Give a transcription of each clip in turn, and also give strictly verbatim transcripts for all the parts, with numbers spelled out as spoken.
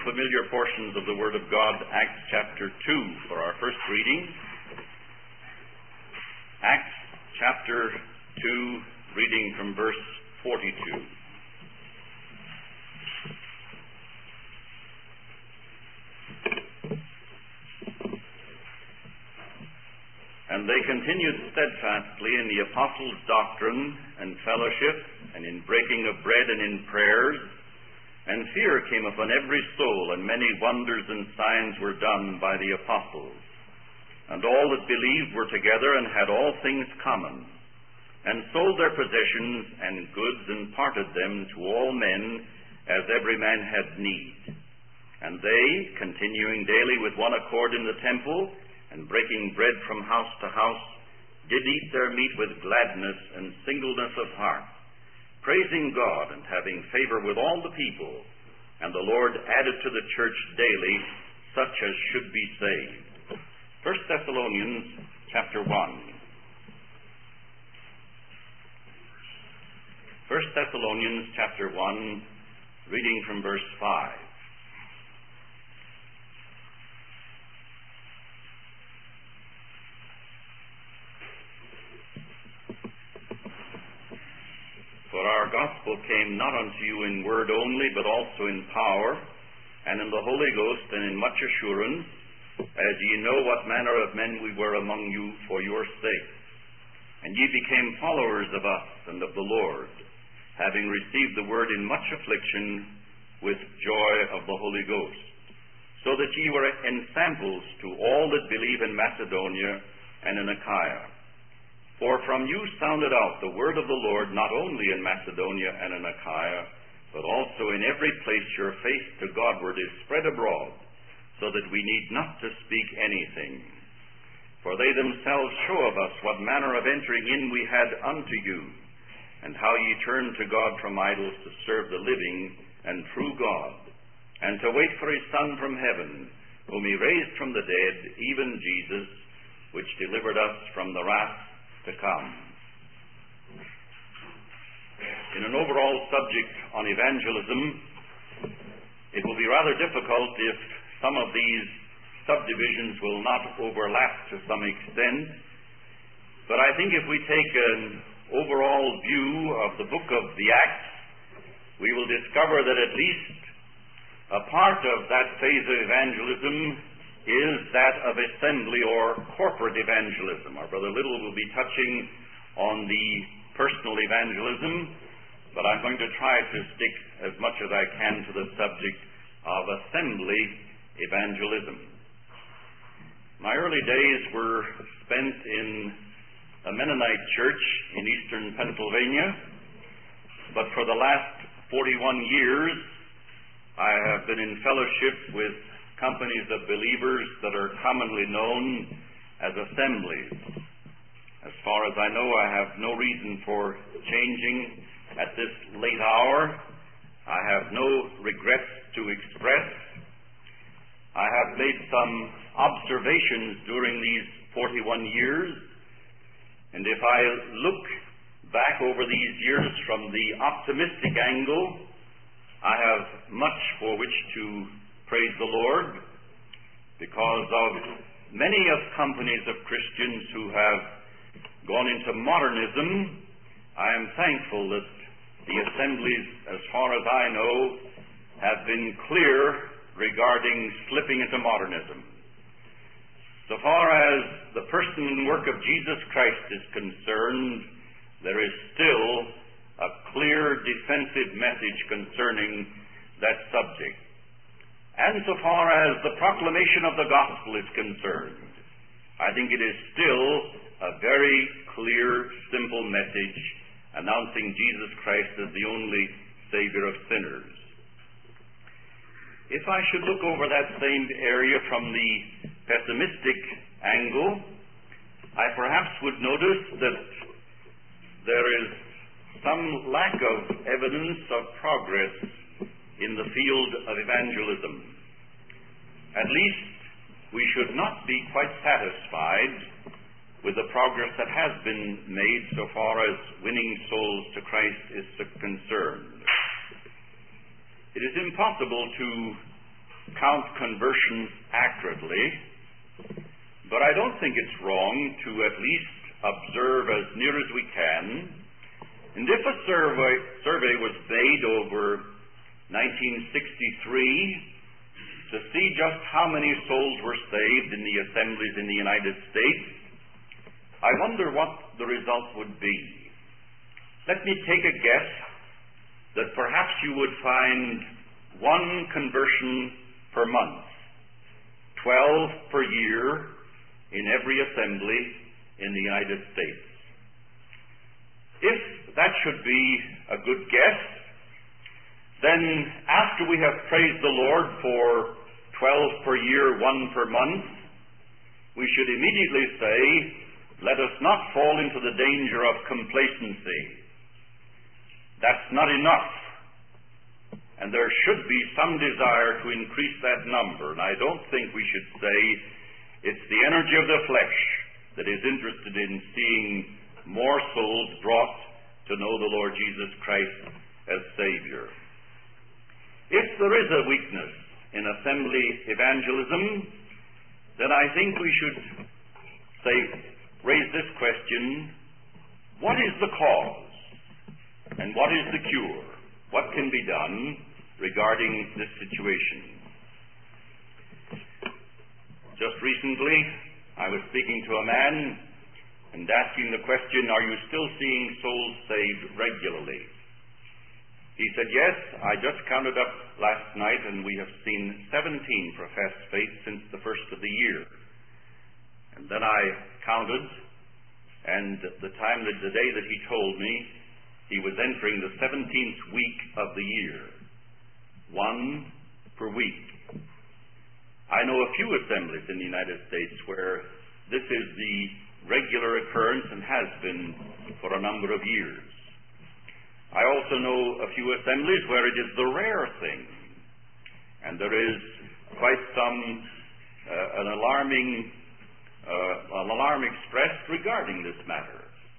Familiar portions of the Word of God, Acts chapter two for our first reading. Acts chapter two, reading from verse forty-two. And they continued steadfastly in the apostles' doctrine and fellowship, and in breaking of bread and in prayers. And fear came upon every soul, and many wonders and signs were done by the apostles. And all that believed were together and had all things common, and sold their possessions and goods, and parted them to all men as every man had need. And they, continuing daily with one accord in the temple, and breaking bread from house to house, did eat their meat with gladness and singleness of heart, praising God and having favor with all the people. And the Lord added to the church daily such as should be saved. First Thessalonians chapter one. First Thessalonians chapter one, reading from verse five. For our gospel came not unto you in word only, but also in power, and in the Holy Ghost, and in much assurance, as ye know what manner of men we were among you for your sake. And ye became followers of us and of the Lord, having received the word in much affliction with joy of the Holy Ghost, so that ye were ensamples to all that believe in Macedonia and in Achaia. For from you sounded out the word of the Lord, not only in Macedonia and in Achaia, but also in every place your faith to Godward is spread abroad, so that we need not to speak anything. For they themselves show of us what manner of entering in we had unto you, and how ye turned to God from idols to serve the living and true God, and to wait for his Son from heaven, whom he raised from the dead, even Jesus, which delivered us from the wrath to come. In an overall subject on evangelism, it will be rather difficult if some of these subdivisions will not overlap to some extent. But I think if we take an overall view of the book of the Acts, we will discover that at least a part of that phase of evangelism is that of assembly or corporate evangelism. Our Brother Little will be touching on the personal evangelism, but I'm going to try to stick as much as I can to the subject of assembly evangelism. My early days were spent in a Mennonite church in eastern Pennsylvania, but for the last forty-one years I have been in fellowship with companies of believers that are commonly known as assemblies. As far as I know, I have no reason for changing at this late hour. I have no regrets to express. I have made some observations during these forty-one years, and if I look back over these years from the optimistic angle, I have much for which to praise the Lord, because of many of companies of Christians who have gone into modernism. I am thankful that the assemblies, as far as I know, have been clear regarding slipping into modernism. So far as the person and work of Jesus Christ is concerned, there is still a clear defensive message concerning that subject. And so far as the proclamation of the gospel is concerned, I think it is still a very clear, simple message announcing Jesus Christ as the only Savior of sinners. If I should look over that same area from the pessimistic angle, I perhaps would notice that there is some lack of evidence of progress in the field of evangelism. At least we should not be quite satisfied with the progress that has been made so far as winning souls to Christ is concerned. It is impossible to count conversions accurately, but I don't think it's wrong to at least observe as near as we can. And if a survey, survey was made over nineteen sixty-three to see just how many souls were saved in the assemblies in the United States, I wonder what the result would be. Let me take a guess that perhaps you would find one conversion per month, twelve per year in every assembly in the United States. If that should be a good guess, then after we have praised the Lord for twelve per year, one per month, we should immediately say, let us not fall into the danger of complacency. That's not enough. And there should be some desire to increase that number. And I don't think we should say it's the energy of the flesh that is interested in seeing more souls brought to know the Lord Jesus Christ as Savior. If there is a weakness in assembly evangelism, then I think we should say, raise this question: what is the cause? And what is the cure? What can be done regarding this situation? Just recently, I was speaking to a man and asking the question, are you still seeing souls saved regularly? He said, yes, I just counted up last night and we have seen seventeen professed faith since the first of the year. And then I counted, and the time that the day that he told me, he was entering the seventeenth week of the year, one per week. I know a few assemblies in the United States where this is the regular occurrence and has been for a number of years. I also know a few assemblies where it is the rare thing, and there is quite some uh, an alarming uh, an alarm expressed regarding this matter.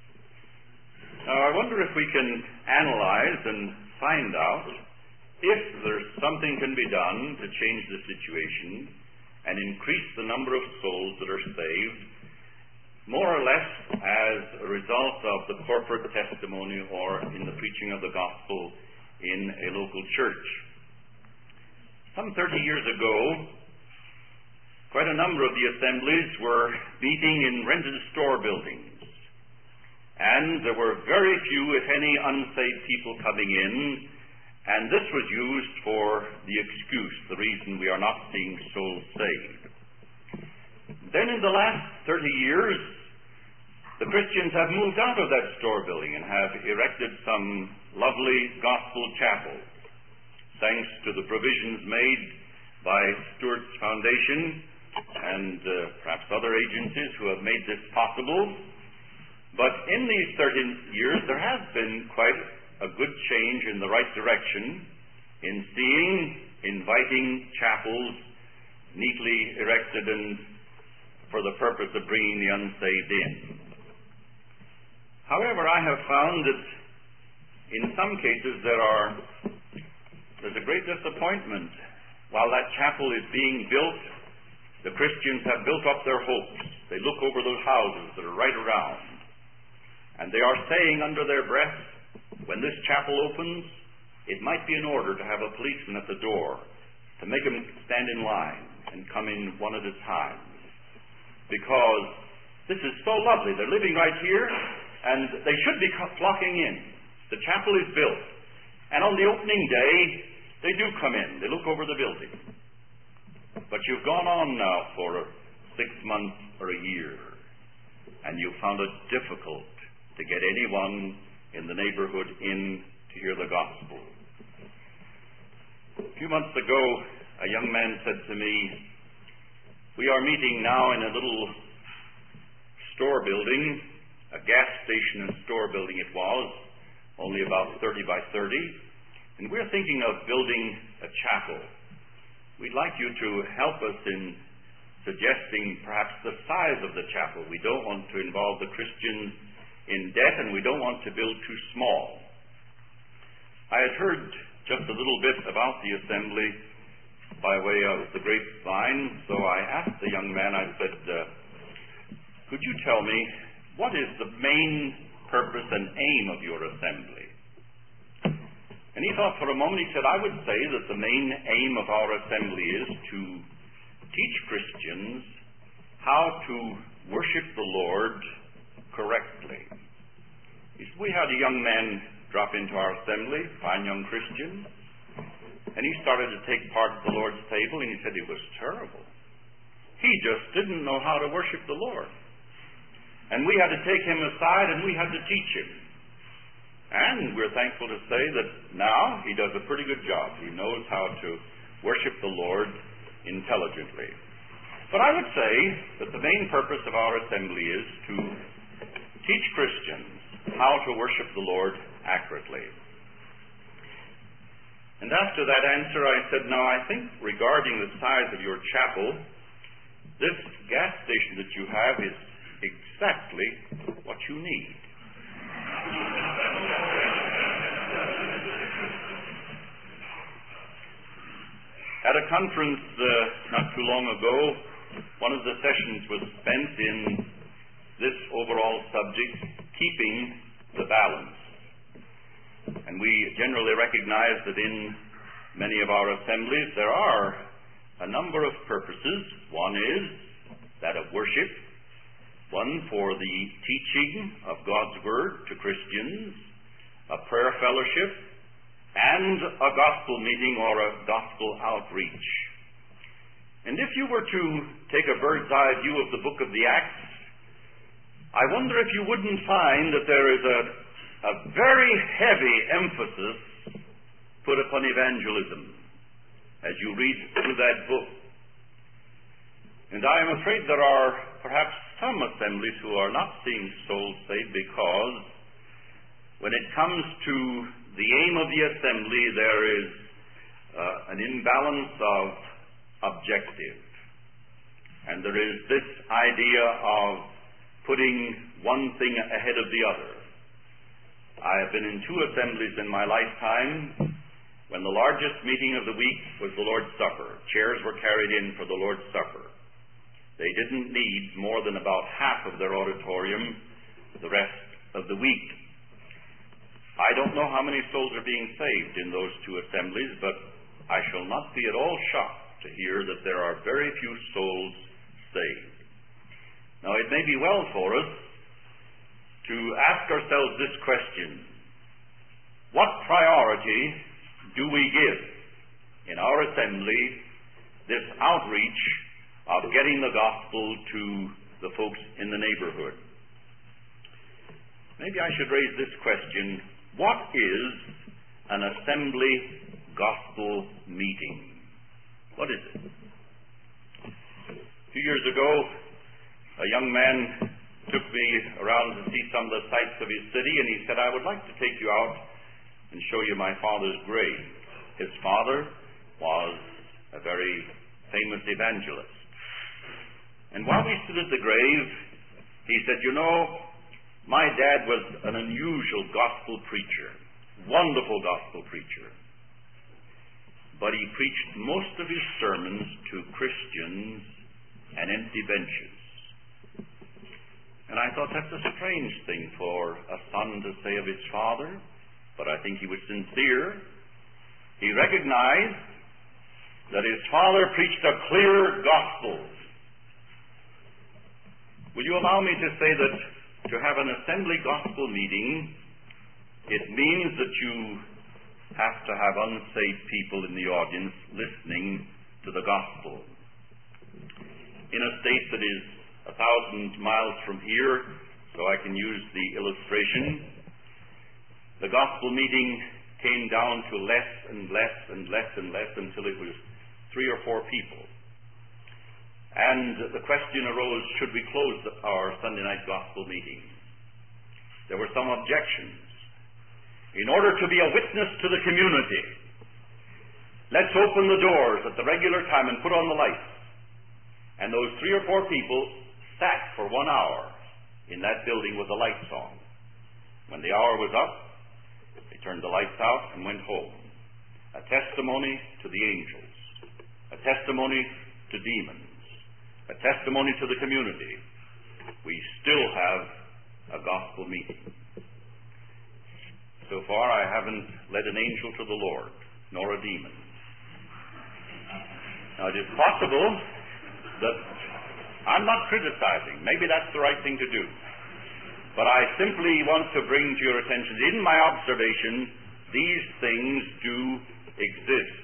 Now, I wonder if we can analyze and find out if there's something can be done to change the situation and increase the number of souls that are saved, more or less as a result of the corporate testimony or in the preaching of the gospel in a local church. Some thirty years ago, quite a number of the assemblies were meeting in rented store buildings. And there were very few, if any, unsaved people coming in, and this was used for the excuse, the reason we are not seeing souls saved. Then in the last thirty years, the Christians have moved out of that store building and have erected some lovely gospel chapels, thanks to the provisions made by Stewart's Foundation and uh, perhaps other agencies who have made this possible. But in these thirty years, there has been quite a good change in the right direction in seeing, inviting chapels neatly erected and for the purpose of bringing the unsaved in. However, I have found that in some cases there are there's a great disappointment. While that chapel is being built, the Christians have built up their hopes. They look over those houses that are right around, and they are saying under their breath, when this chapel opens, it might be in order to have a policeman at the door to make them stand in line and come in one at a time. Because this is so lovely. They're living right here, and they should be flocking in. The chapel is built. And on the opening day, they do come in. They look over the building. But you've gone on now for six months or a year, and you've found it difficult to get anyone in the neighborhood in to hear the gospel. A few months ago, a young man said to me, we are meeting now in a little store building, a gas station and store building it was, only about thirty by thirty, and we're thinking of building a chapel. We'd like you to help us in suggesting perhaps the size of the chapel. We don't want to involve the Christians in debt, and we don't want to build too small. I had heard just a little bit about the assembly by way of the grapevine. So I asked the young man, I said, uh, could you tell me what is the main purpose and aim of your assembly? And he thought for a moment. He said, I would say that the main aim of our assembly is to teach Christians how to worship the Lord correctly. He said, we had a young man drop into our assembly, fine young Christian, and he started to take part at the Lord's table, and he said it was terrible. He just didn't know how to worship the Lord. And we had to take him aside, and we had to teach him. And we're thankful to say that now he does a pretty good job. He knows how to worship the Lord intelligently. But I would say that the main purpose of our assembly is to teach Christians how to worship the Lord accurately. And after that answer, I said, now I think regarding the size of your chapel, this gas station that you have is exactly what you need. At a conference uh, not too long ago, one of the sessions was spent in this overall subject, keeping the balance. And we generally recognize that in many of our assemblies there are a number of purposes. One is that of worship, one for the teaching of God's Word to Christians, a prayer fellowship, and a gospel meeting or a gospel outreach. And if you were to take a bird's eye view of the book of the Acts, I wonder if you wouldn't find that there is a, a very heavy emphasis put upon evangelism as you read through that book. And I am afraid there are perhaps some assemblies who are not seeing souls saved because when it comes to the aim of the assembly, there is uh, an imbalance of objective. And there is this idea of putting one thing ahead of the other. I have been in two assemblies in my lifetime when the largest meeting of the week was the Lord's Supper. Chairs were carried in for the Lord's Supper. They didn't need more than about half of their auditorium the rest of the week. I don't know how many souls are being saved in those two assemblies, but I shall not be at all shocked to hear that there are very few souls saved. Now, it may be well for us to ask ourselves this question: what priority do we give in our assembly this outreach of getting the gospel to the folks in the neighborhood? Maybe I should raise this question: what is an assembly gospel meeting? What is it? A few years ago, a young man took me around to see some of the sights of his city, and he said, I would like to take you out and show you my father's grave. His father was a very famous evangelist. And while we stood at the grave, he said, you know, my dad was an unusual gospel preacher, wonderful gospel preacher. But he preached most of his sermons to Christians and empty benches. And I thought that's a strange thing for a son to say of his father, but I think he was sincere. He recognized that his father preached a clear gospel. Will you allow me to say that to have an assembly gospel meeting, it means that you have to have unsaved people in the audience listening to the gospel. In a state that is a thousand miles from here, so I can use the illustration, the gospel meeting came down to less and less and less and less until it was three or four people. And the question arose, should we close our Sunday night gospel meeting? There were some objections. In order to be a witness to the community, let's open the doors at the regular time and put on the lights. And those three or four people sat for one hour in that building with the lights on. When the hour was up, they turned the lights out and went home. A testimony to the angels. a testimony to demons, a testimony to the community, we still have a gospel meeting. So far, I haven't led an angel to the Lord, nor a demon. Now, it is possible that I'm not criticizing. Maybe that's the right thing to do. But I simply want to bring to your attention, in my observation, these things do exist.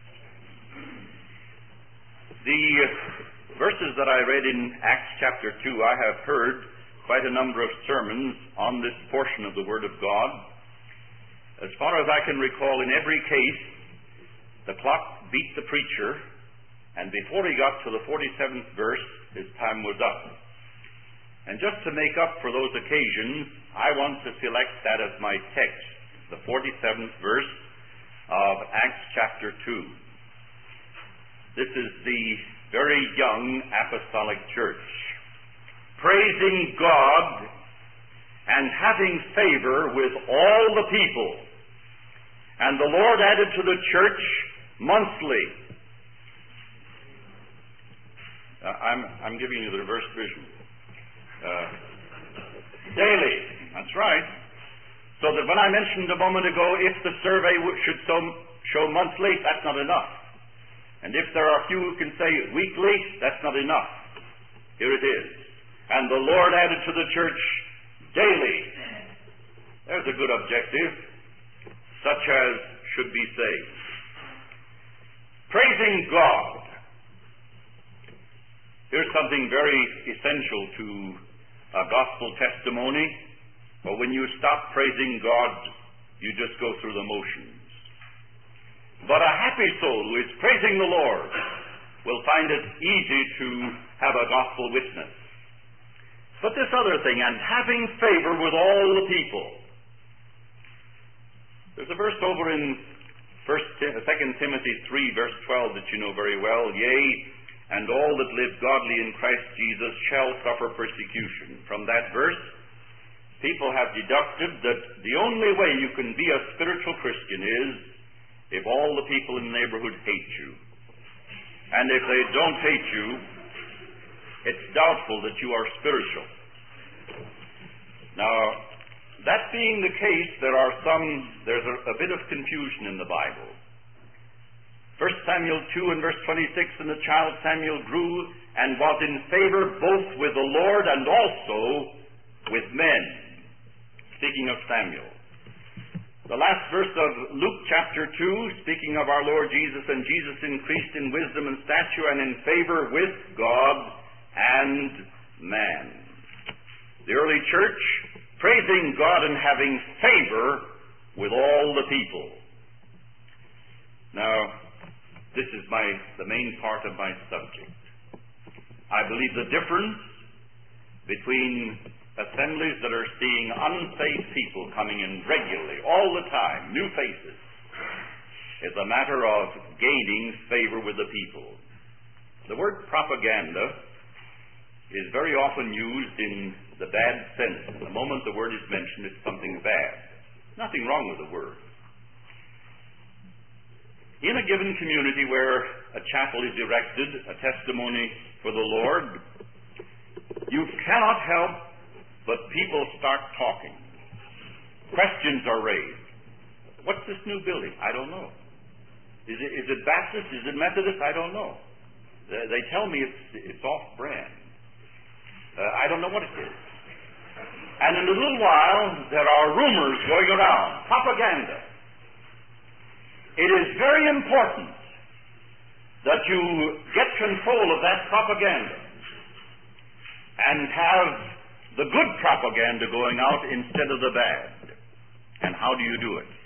The verses that I read in Acts chapter two, I have heard quite a number of sermons on this portion of the Word of God. As far as I can recall, in every case, the clock beat the preacher, and before he got to the forty-seventh verse, his time was up. And just to make up for those occasions, I want to select that as my text, the forty-seventh verse of Acts chapter two. This is the very young apostolic church, praising God and having favor with all the people. And the Lord added to the church monthly. Uh, I'm, I'm giving you the reverse vision. Uh, daily. That's right. So that when I mentioned a moment ago, if the survey w- should so, show monthly, that's not enough. And if there are few who can say weekly, that's not enough. Here it is. And the Lord added to the church daily. There's a good objective. Such as should be saved. Praising God. Here's something very essential to a gospel testimony. But when you stop praising God, you just go through the motions. But a happy soul who is praising the Lord will find it easy to have a gospel witness. But this other thing, and having favor with all the people. There's a verse over in First, Second Timothy three, verse twelve, that you know very well. Yea, and all that live godly in Christ Jesus shall suffer persecution. From that verse, people have deducted that the only way you can be a spiritual Christian is if all the people in the neighborhood hate you. And if they don't hate you, it's doubtful that you are spiritual. Now, that being the case, there are some, there's a, a bit of confusion in the Bible. First Samuel two and verse twenty-six, and the child Samuel grew and was in favor both with the Lord and also with men. Speaking of Samuel. The last verse of Luke chapter two, speaking of our Lord Jesus, and Jesus increased in wisdom and stature and in favor with God and man. The early church, praising God and having favor with all the people. Now, this is my the main part of my subject. I believe the difference between assemblies that are seeing unsaved people coming in regularly, all the time, new faces, is a matter of gaining favor with the people. The word propaganda is very often used in the bad sense. The moment the word is mentioned, it's something bad. Nothing wrong with the word. In a given community where a chapel is erected, a testimony for the Lord, you cannot help but people start talking. Questions are raised. What's this new building? I don't know. Is it, is it Baptist? Is it Methodist? I don't know. They, they tell me it's, it's off-brand. Uh, I don't know what it is. And in a little while, there are rumors going around, propaganda. It is very important that you get control of that propaganda and have the good propaganda going out instead of the bad. And how do you do it?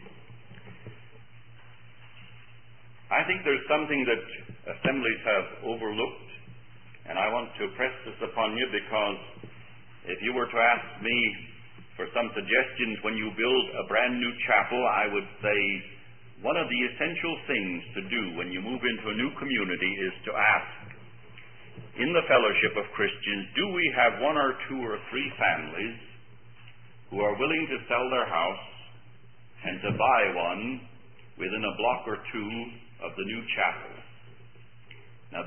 I think there's something that assemblies have overlooked, and I want to press this upon you, because if you were to ask me for some suggestions when you build a brand new chapel, I would say one of the essential things to do when you move into a new community is to ask, in the fellowship of Christians, do we have one or two or three families who are willing to sell their house and to buy one within a block or two of the new chapel?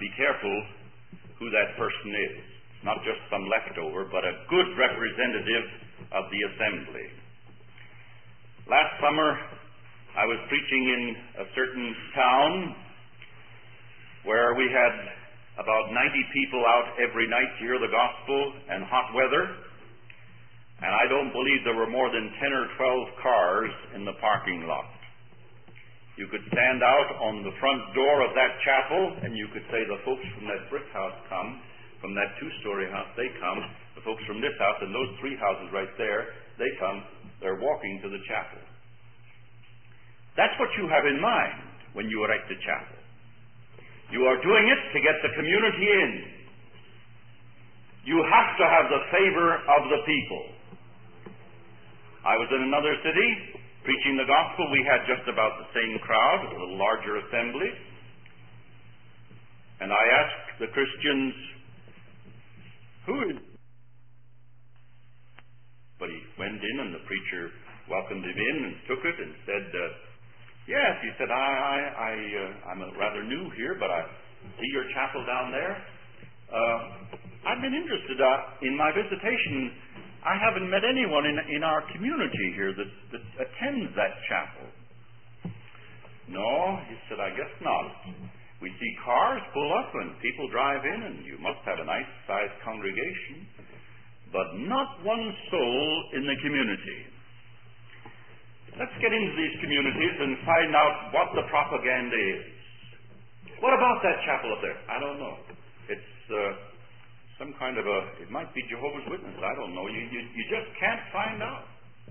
be careful who that person is. Not just some leftover, but a good representative of the assembly. Last summer, I was preaching in a certain town where we had about ninety people out every night to hear the gospel and hot weather, and I don't believe there were more than ten or twelve cars in the parking lot. You could stand out on the front door of that chapel, and you could say, the folks from that brick house come, from that two-story house, they come, the folks from this house and those three houses right there, they come, they're walking to the chapel. That's what you have in mind when you erect a chapel. You are doing it to get the community in. You have to have the favor of the people. I was in another city preaching the gospel. We had just about the same crowd, a little larger assembly. And I asked the Christians, who is... But he went in and the preacher welcomed him in and took it and said, uh, yes, he said, I, I, I, uh, I'm rather new here, but I see your chapel down there. Uh, I've been interested uh, in my visitation. I haven't met anyone in, in our community here that, that attends that chapel. No, he said, I guess not. We see cars pull up and people drive in, and you must have a nice-sized congregation, but not one soul in the community. Let's get into these communities and find out what the propaganda is. What about that chapel up there? I don't know. It's uh, some kind of a, it might be Jehovah's Witness. I don't know. You, you, you just can't find out.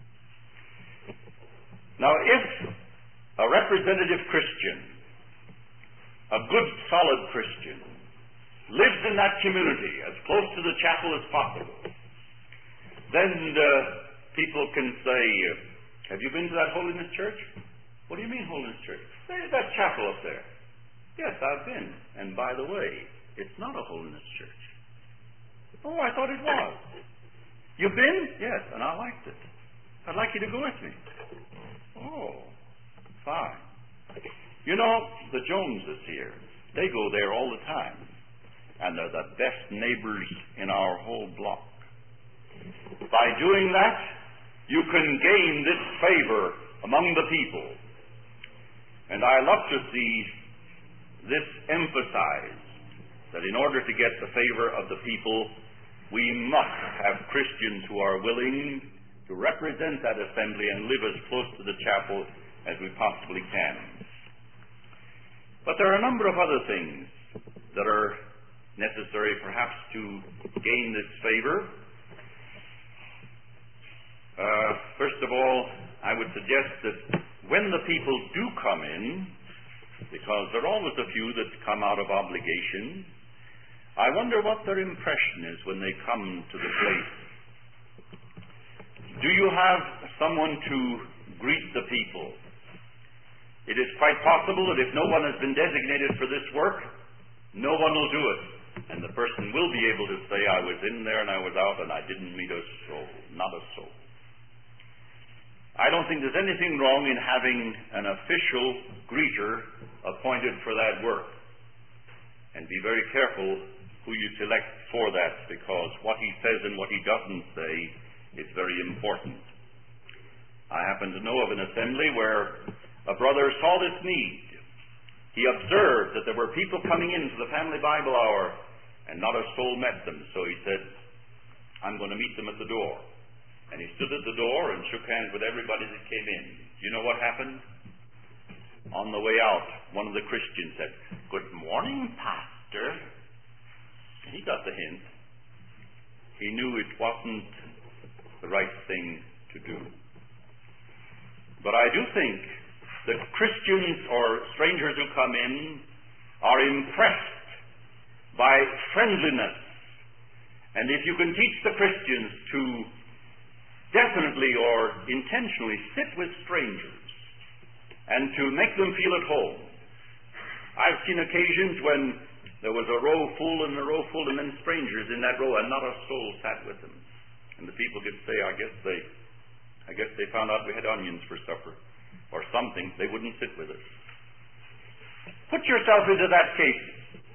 Now, if a representative Christian, a good, solid Christian, lives in that community as close to the chapel as possible, then uh, people can say, have you been to that Holiness Church? What do you mean, Holiness Church? There's that chapel up there. Yes, I've been. And by the way, it's not a Holiness Church. Oh, I thought it was. You've been? Yes, and I liked it. I'd like you to go with me. Oh, fine. You know, the Joneses here, they go there all the time. And they're the best neighbors in our whole block. By doing that, you can gain this favor among the people. And I love to see this emphasized, that in order to get the favor of the people, we must have Christians who are willing to represent that assembly and live as close to the chapel as we possibly can. But there are a number of other things that are necessary perhaps to gain this favor. Uh, first of all, I would suggest that when the people do come in, because there are always a few that come out of obligation, I wonder what their impression is when they come to the place. Do you have someone to greet the people? It is quite possible that if no one has been designated for this work, no one will do it. And the person will be able to say, I was in there and I was out and I didn't meet a soul, not a soul. I don't think there's anything wrong in having an official greeter appointed for that work. And be very careful who you select for that, because what he says and what he doesn't say is very important. I happen to know of an assembly where a brother saw this need. He observed that there were people coming into the family Bible hour and not a soul met them, so he said, I'm going to meet them at the door. And he stood at the door and shook hands with everybody that came in. Do you know what happened? On the way out, one of the Christians said, Good morning, Pastor. And he got the hint. He knew it wasn't the right thing to do. But I do think that Christians or strangers who come in are impressed by friendliness. And if you can teach the Christians to definitely or intentionally sit with strangers and to make them feel at home. I've seen occasions when there was a row full and a row full and then strangers in that row and not a soul sat with them. And the people could say, I guess they I guess they found out we had onions for supper or something. They wouldn't sit with us. Put yourself into that case.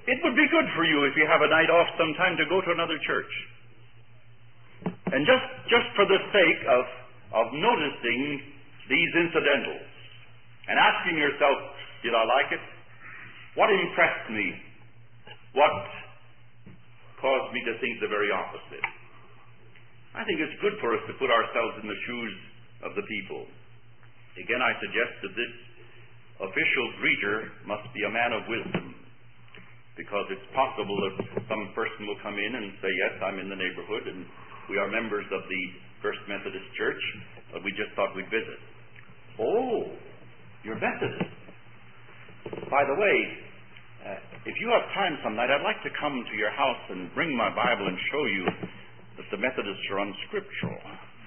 it would be good for you if you have a night off sometime to go to another church. And just, just for the sake of, of noticing these incidentals and asking yourself, did I like it? What impressed me? What caused me to think the very opposite? I think it's good for us to put ourselves in the shoes of the people. Again, I suggest that this official greeter must be a man of wisdom, because it's possible that some person will come in and say, yes, I'm in the neighborhood and we are members of the First Methodist Church, but we just thought we'd visit. Oh, you're Methodist. By the way, uh, if you have time some night, I'd like to come to your house and bring my Bible and show you that the Methodists are unscriptural.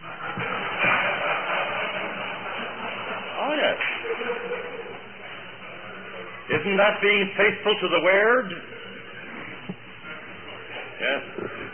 Oh, yes. Isn't that being faithful to the Word? Yes.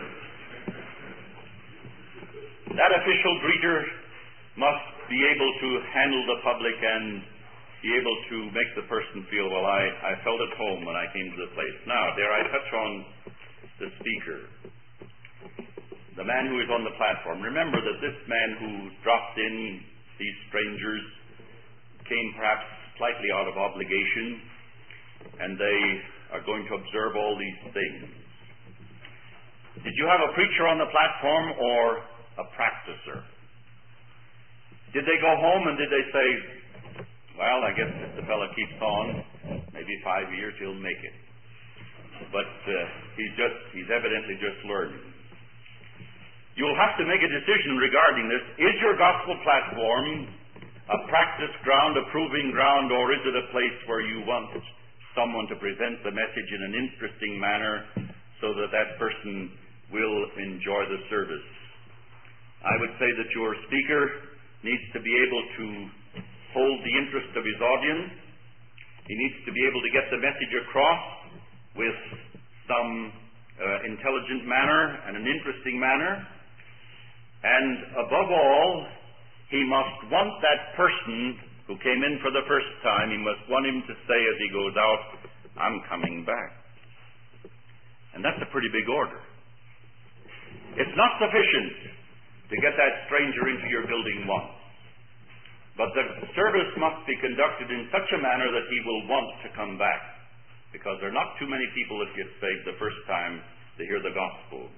That official greeter must be able to handle the public and be able to make the person feel, well, I, I felt at home when I came to the place. Now, dare I touch on the speaker, the man who is on the platform. Remember that this man who dropped in, these strangers, came perhaps slightly out of obligation, and they are going to observe all these things. Did you have a preacher on the platform or a practicer? Did they go home and did they say, well, I guess if the fellow keeps on, maybe five years he'll make it. But uh, he's just, he's evidently just learning. You'll have to make a decision regarding this. Is your gospel platform a practice ground, a proving ground, or is it a place where you want someone to present the message in an interesting manner so that that person will enjoy the service? I would say that your speaker needs to be able to hold the interest of his audience. He needs to be able to get the message across with some uh, intelligent manner and an interesting manner. And above all, he must want that person who came in for the first time, he must want him to say as he goes out, I'm coming back. And that's a pretty big order. It's not sufficient to get that stranger into your building once. But the service must be conducted in such a manner that he will want to come back, because there are not too many people that get saved the first time they hear the gospel.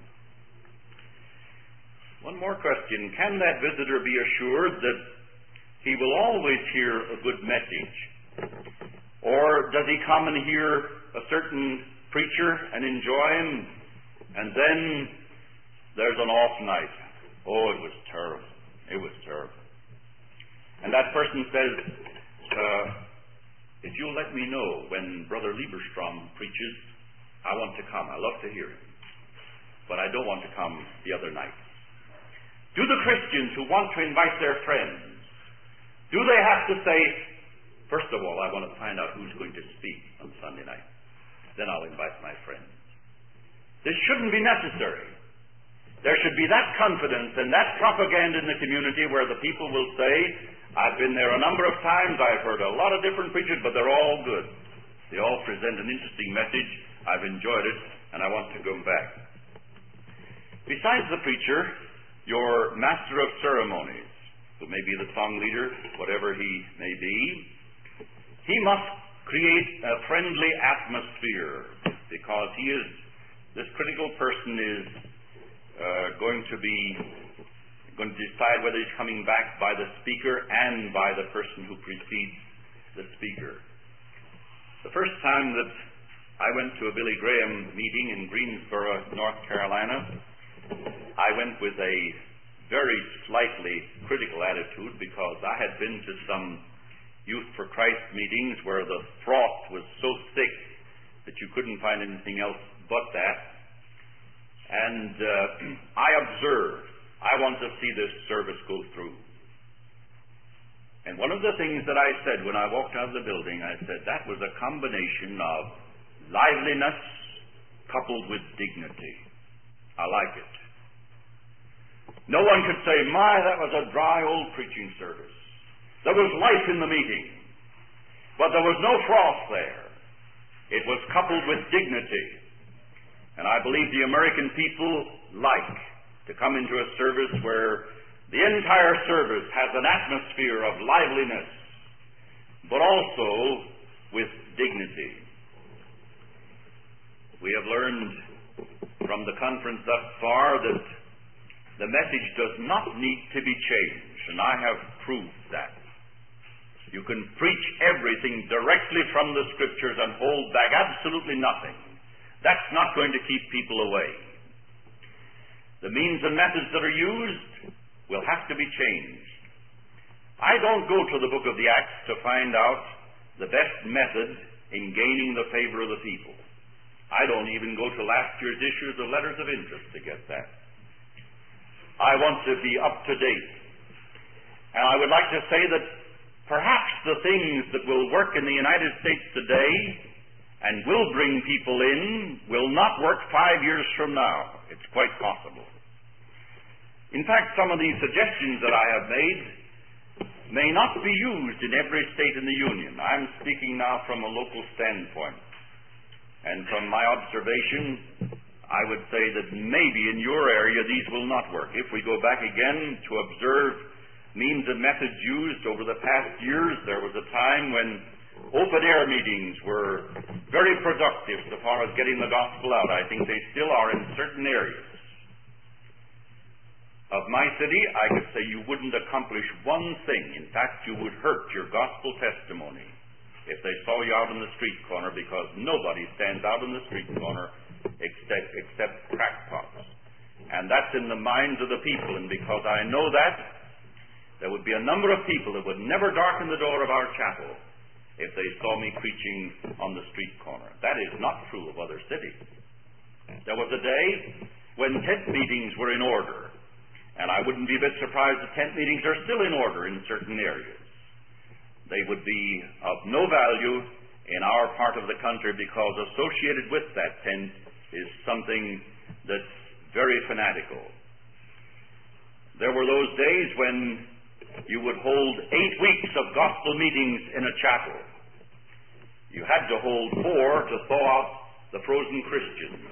One more question. Can that visitor be assured that he will always hear a good message? Or does he come and hear a certain preacher and enjoy him, and then there's an off night? Oh, it was terrible. It was terrible. And that person says, uh, if you'll let me know when Brother Lieberstrom preaches, I want to come. I love to hear him. But I don't want to come the other night. Do the Christians who want to invite their friends, do they have to say, first of all, I want to find out who's going to speak on Sunday night. Then I'll invite my friends. This shouldn't be necessary. There should be that confidence and that propaganda in the community where the people will say, I've been there a number of times, I've heard a lot of different preachers, but they're all good. They all present an interesting message. I've enjoyed it, and I want to go back. Besides the preacher, your master of ceremonies, who may be the song leader, whatever he may be, he must create a friendly atmosphere, because he is, this critical person is uh, going to be going to decide whether he's coming back by the speaker and by the person who precedes the speaker. The first time that I went to a Billy Graham meeting in Greensboro, North Carolina, I went with a very slightly critical attitude, because I had been to some Youth for Christ meetings where the froth was so thick that you couldn't find anything else but that. And uh, I observed, I want to see this service go through. And one of the things that I said when I walked out of the building, I said, that was a combination of liveliness coupled with dignity. I like it. No one could say, my, that was a dry old preaching service. There was life in the meeting, but there was no froth there. It was coupled with dignity. And I believe the American people like to come into a service where the entire service has an atmosphere of liveliness, but also with dignity. We have learned from the conference thus far that the message does not need to be changed, and I have proved that. You can preach everything directly from the Scriptures and hold back absolutely nothing. That's not going to keep people away. The means and methods that are used will have to be changed. I don't go to the book of the Acts to find out the best method in gaining the favor of the people. I don't even go to last year's issues of letters of interest to get that. I want to be up to date. And I would like to say that perhaps the things that will work in the United States today and will bring people in will not work five years from now. It's quite possible. In fact, some of these suggestions that I have made may not be used in every state in the Union. I'm speaking now from a local standpoint. And from my observation, I would say that maybe in your area these will not work. If we go back again to observe means and methods used over the past years, there was a time when open-air meetings were very productive so far as getting the gospel out. I think they still are in certain areas. Of my city, I could say you wouldn't accomplish one thing. In fact, you would hurt your gospel testimony if they saw you out in the street corner, because nobody stands out in the street corner except, except crackpots. And that's in the minds of the people. And because I know that, there would be a number of people that would never darken the door of our chapel if they saw me preaching on the street corner. That is not true of other cities. There was a day when tent meetings were in order. And I wouldn't be a bit surprised that tent meetings are still in order in certain areas. They would be of no value in our part of the country because associated with that tent is something that's very fanatical. There were those days when you would hold eight weeks of gospel meetings in a chapel. You had to hold four to thaw out the frozen Christians.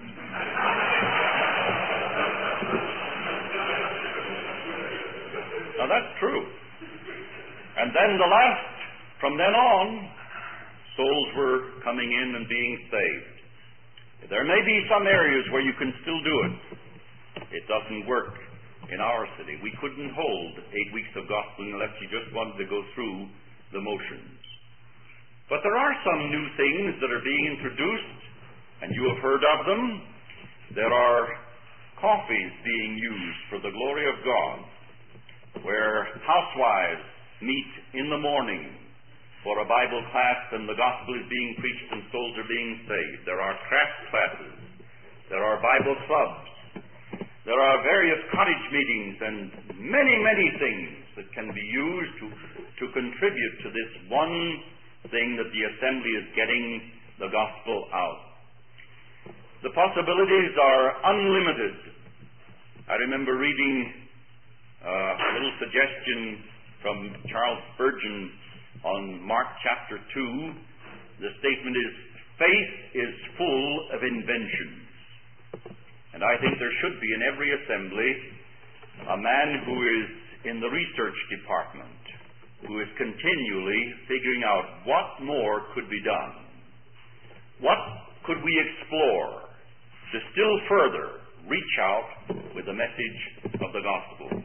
Now that's true. And then the last, from then on, souls were coming in and being saved. There may be some areas where you can still do it. It doesn't work in our city. We couldn't hold eight weeks of gospel unless you just wanted to go through the motions. But there are some new things that are being introduced, and you have heard of them. There are coffees being used for the glory of God, where housewives meet in the morning for a Bible class and the gospel is being preached and souls are being saved. There are craft classes. There are Bible clubs. There are various cottage meetings and many, many things that can be used to, to contribute to this one thing that the assembly is getting the gospel out. The possibilities are unlimited. I remember reading Uh, a little suggestion from Charles Spurgeon on Mark chapter two. The statement is, faith is full of inventions. And I think there should be in every assembly a man who is in the research department, who is continually figuring out what more could be done. What could we explore to still further reach out with the message of the gospel?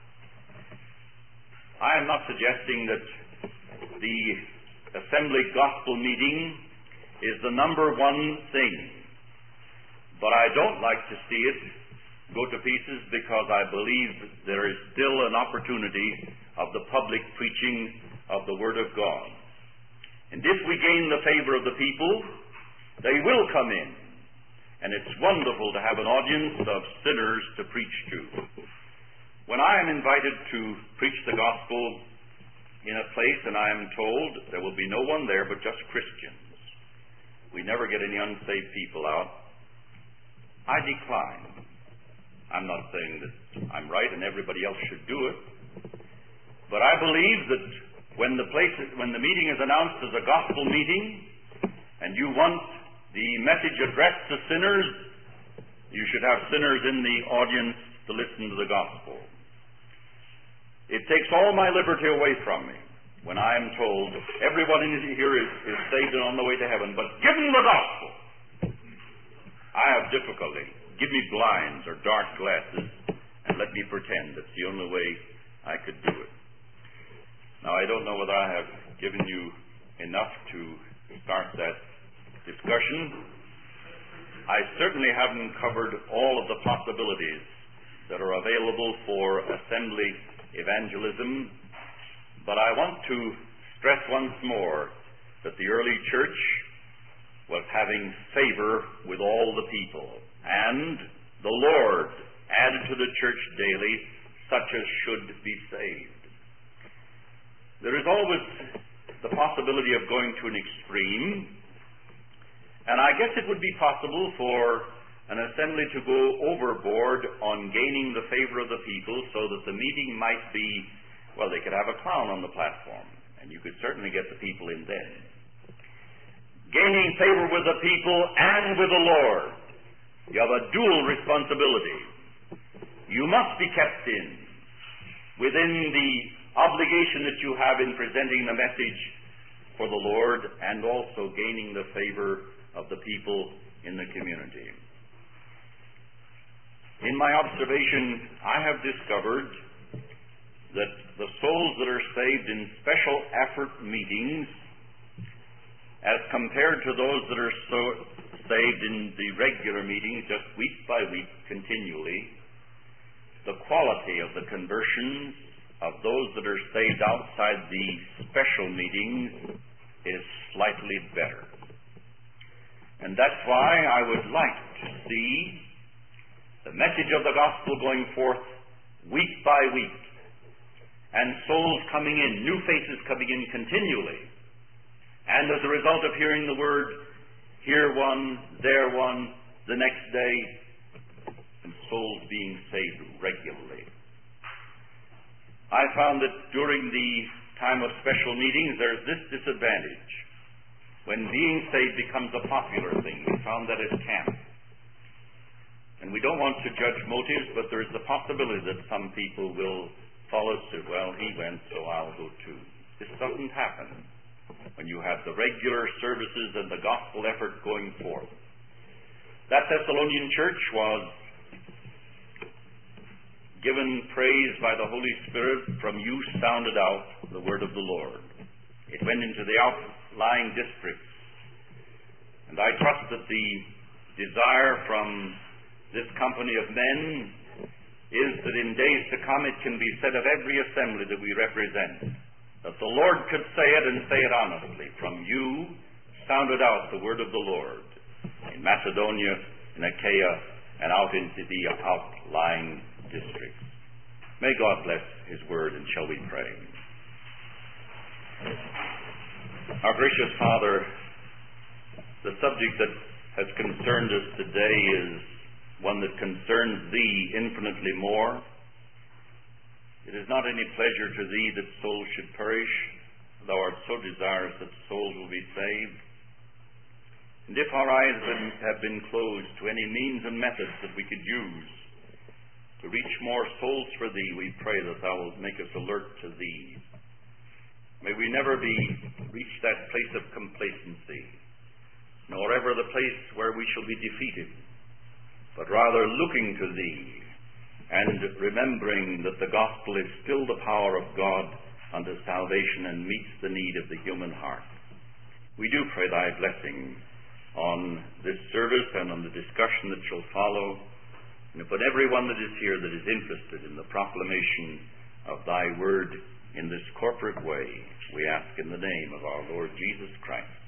I am not suggesting that the assembly gospel meeting is the number one thing, but I don't like to see it go to pieces because I believe there is still an opportunity of the public preaching of the Word of God. And if we gain the favor of the people, they will come in. And it's wonderful to have an audience of sinners to preach to. When I am invited to preach the gospel in a place and I am told there will be no one there but just Christians, we never get any unsaved people out, I decline. I'm not saying that I'm right and everybody else should do it, but I believe that when the place, when the meeting is announced as a gospel meeting and you want the message addressed to sinners, you should have sinners in the audience to listen to the gospel. It takes all my liberty away from me when I am told everyone in here is, is saved and on the way to heaven, but give them the gospel. I have difficulty. Give me blinds or dark glasses and let me pretend that's the only way I could do it. Now, I don't know whether I have given you enough to start that discussion. I certainly haven't covered all of the possibilities that are available for assembly evangelism, but I want to stress once more that the early church was having favor with all the people, and the Lord added to the church daily such as should be saved. There is always the possibility of going to an extreme, and I guess it would be possible for an assembly to go overboard on gaining the favor of the people so that the meeting might be, well, they could have a clown on the platform, and you could certainly get the people in then. Gaining favor with the people and with the Lord, you have a dual responsibility. You must be kept in within the obligation that you have in presenting the message for the Lord and also gaining the favor of the people in the community. In my observation, I have discovered that the souls that are saved in special effort meetings, as compared to those that are so saved in the regular meetings, just week by week, continually, the quality of the conversions of those that are saved outside the special meetings is slightly better. And that's why I would like to see the message of the gospel going forth week by week, and souls coming in, new faces coming in continually. And as a result of hearing the word, here one, there one, the next day, and souls being saved regularly. I found that during the time of special meetings, there's this disadvantage. When being saved becomes a popular thing, we found that at camp. And we don't want to judge motives, but there's the possibility that some people will follow suit. Well, he went, so I'll go too. This doesn't happen when you have the regular services and the gospel effort going forth. That Thessalonian church was given praise by the Holy Spirit. From you sounded out the word of the Lord. It went into the outlying districts. And I trust that the desire from this company of men is that in days to come it can be said of every assembly that we represent, that the Lord could say it and say it honestly. From you sounded out the word of the Lord in Macedonia, in Achaia, and out into the outlying districts. May God bless His word, and shall we pray. Our gracious Father, the subject that has concerned us today is one that concerns Thee infinitely more. It is not any pleasure to Thee that souls should perish. Thou art so desirous that souls will be saved. And if our eyes have been closed to any means and methods that we could use to reach more souls for Thee, we pray that Thou wilt make us alert to Thee. May we never be reach that place of complacency, nor ever the place where we shall be defeated, but rather looking to Thee and remembering that the gospel is still the power of God unto salvation and meets the need of the human heart. We do pray Thy blessing on this service and on the discussion that shall follow, and upon everyone that is here that is interested in the proclamation of Thy word in this corporate way, we ask in the name of our Lord Jesus Christ.